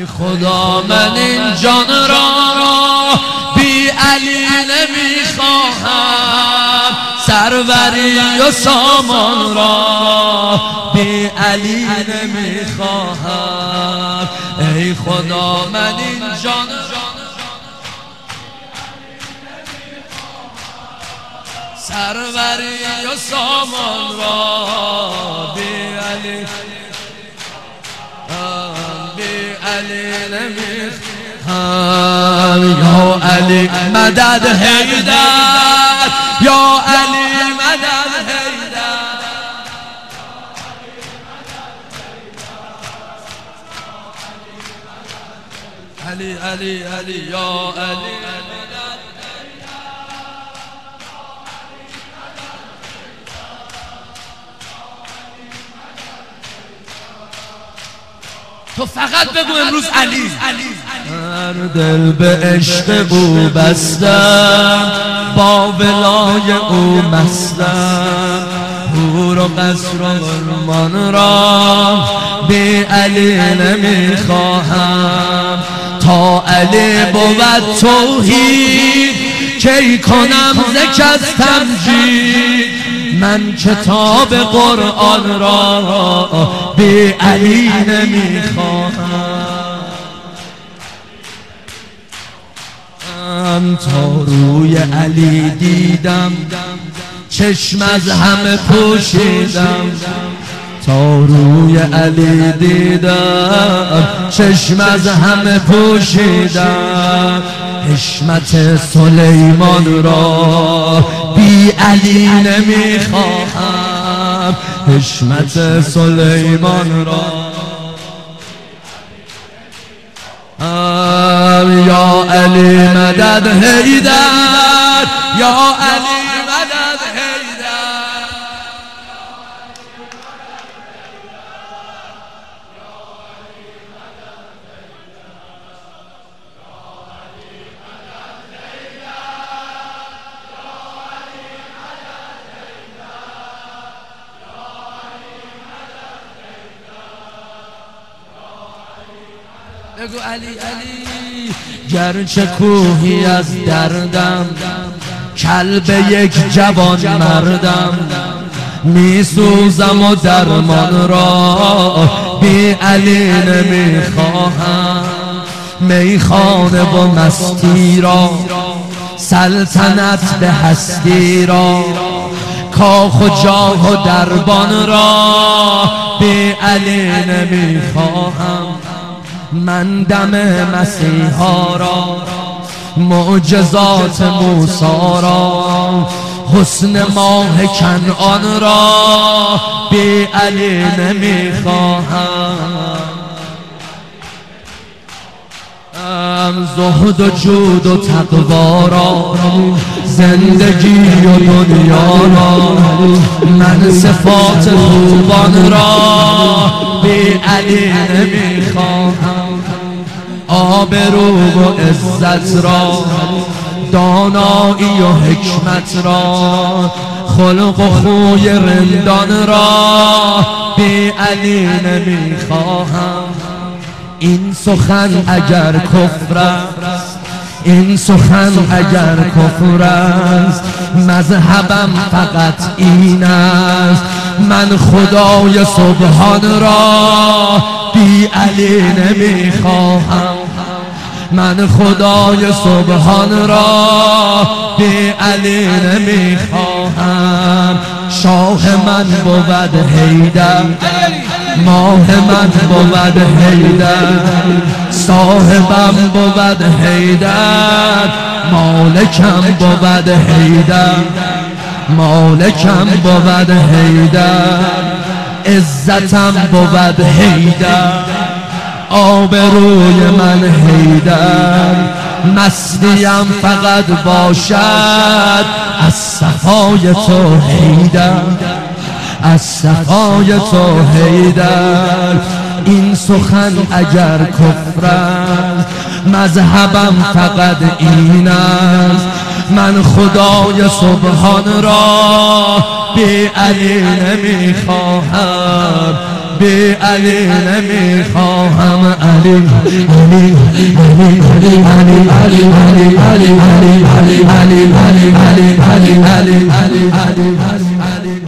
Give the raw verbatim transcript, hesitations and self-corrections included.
ای خدا من این جان را بی علی نمیخواهم، سروری و سامان را بی علی نمیخواهم. ای خدا من این جان را سروری و سامان را بی علی بی علی نمیخواهم. یا علی مدد حیدر، یا علی مدد حیدر، علی علی علی یا علی تو فقط بگو امروز علی. هر دل به عشق او بستم، با ولای او مستم، حور و قصر و ارمان را بی علی نمیخواهم. تا علی بود توحید کی کنم ذکر از تمجید، من کتاب قرآن را بی علی نمیخواهم. تا روی علی دیدم چشم از همه پوشیدم، تا روی علی دیدم چشم از همه پوشیدم. حشمت سلیمان را بی علی نمیخواهم، حشمت سلیمان را یا علی مدد حیدر، یا علی مدد حیدر، بگو علی علی. گرچه کوهی از دردم، کلب یک جوان مردم، میسوزم و درمان را بی علی نمیخواهم. میخانه و مستی را، سلطنت به هستی را، کاخ و جاه و دربان را بی علی نمیخواهم. من دم مسیحا را، معجزات موسی را، حسن ماه کنعان را بی علی نمیخواهم. زهد و جود و تقوا را، زندگی و دنیا را، من صفات خوبان را بی علی نمیخواهم. آبرو و عزت را، دانایی و حکمت را، خلق و خوی رندان را بی علی نمیخواهم. این سخن اگر کفر است، این سخن اگر کفر است، مذهبم فقط این است، من خدای سبحان را بی علی نمیخواهم. من خدای سبحان را بی علی نمیخواهم. شاه من بود حیدر، ماه من بود حیدر، صاحبم بود حیدر، مالکم بود حیدر، مالکم بود حیدر، عزتم بود حیدر، آبروی من حیدر. مستیم فقط باشد از صفای تو حیدر، از صفای تو حیدر. این سخن اگر کفر است، مذهبم فقط این است، من خدای سبحان را بی علی نمیخواهم، بی علی نمیخواهم علی علی علی علی علی علی علی علی علی علی علی علی علی علی علی علی علی